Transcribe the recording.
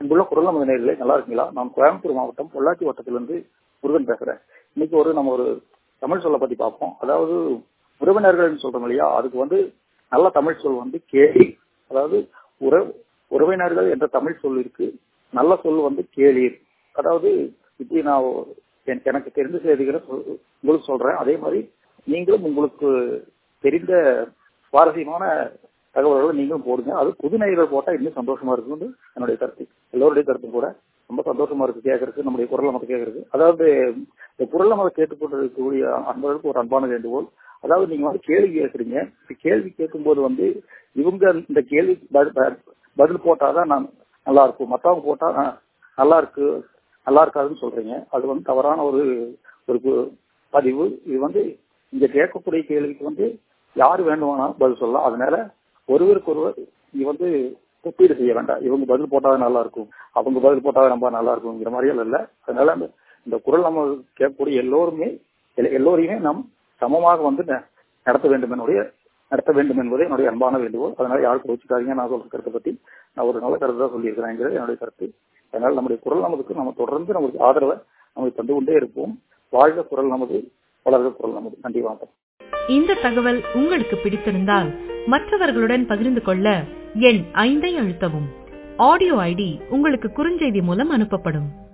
இங்குள்ள குரல் நமது நேயர்களே, நல்லா இருக்கீங்களா? நான் கோயம்புத்தூர் மாவட்டம் பொள்ளாச்சி வட்டத்திலிருந்து முருகன் பேசுறேன். இன்னைக்கு நம்ம ஒரு தமிழ் சொல்ல பத்தி பார்ப்போம். அதாவது உறவினர்கள் சொல்றோம் இல்லையா, அதுக்கு நல்ல தமிழ் சொல் கேளீர். அதாவது உறவினர்கள் என்ற தமிழ் சொல் இருக்கு. நல்ல சொல் கேளீர். அதாவது இப்படி நான் எனக்கு தெரிந்த செய்திகளை உங்களுக்கு சொல்றேன். அதே மாதிரி நீங்களும் உங்களுக்கு தெரிந்த சுவாரஸ்யமான தகவல்களை நீங்களும் போடுங்க. அது புது நேயர்கள் போட்டா இன்னும் சந்தோஷமா இருக்குன்னு என்னுடைய கருத்து. எல்லோருடைய கருத்தும் கூட ரொம்ப சந்தோஷமா இருக்கு கேட்கறதுக்கு, நம்முடைய குரல் நமக்கு கேட்கறது. அதாவது இந்த குரல் நம்ம கேட்டுக்கொண்டிருக்கக்கூடிய அன்பர்களுக்கு ஒரு அன்பான வேண்டுகோள். அதாவது நீங்க கேள்வி கேட்கறீங்க. கேள்வி கேட்கும்போது இவங்க இந்த கேள்வி பதில் போட்டாதான் நான் நல்லா இருக்கும், மற்றவங்க போட்டா நல்லா இருக்கு நல்லா இருக்காதுன்னு சொல்றீங்க. அது தவறான ஒரு பதிவு. இது இங்க கேட்கக்கூடிய கேள்விக்கு யாரு வேண்டுமானாலும் பதில் சொல்லலாம். அதனால ஒருவருக்கு ஒருவர் ஒப்பீடு செய்ய வேண்டாம். இவங்க பதில் போட்டாதான் நல்லா இருக்கும், அவங்க பதில் போட்டாதான் ரொம்ப நல்லா இருக்குங்கிற மாதிரியும் இல்லை. அதனால இந்த குரல் நம்ம கேட்கக்கூடிய எல்லோரையுமே நாம் சமமாக நடத்த வேண்டும் என்பதே என்னுடைய அன்பான வேண்டுகோள். அதனால யாருக்கு வச்சுக்காதீங்க. நான் சொல்ற கருத்தை பத்தி நான் ஒரு நல்ல கருத்து தான் சொல்லியிருக்கிறேங்கிறது என்னுடைய கருத்து. அதனால நம்முடைய குரல் நமக்கு நம்ம தொடர்ந்து நமக்கு ஆதரவை நமக்கு தந்து கொண்டே இருப்போம். வாழ்க குரல் நமது, வளர்க குரல் நமது. நன்றி, வணக்கம். இந்த தகவல் உங்களுக்கு பிடித்திருந்தால் மற்றவர்களுடன் பகிர்ந்து கொள்ள எண் 5 அழுத்தவும். ஆடியோ ஐடி உங்களுக்கு குறுஞ்செய்தி மூலம் அனுப்பப்படும்.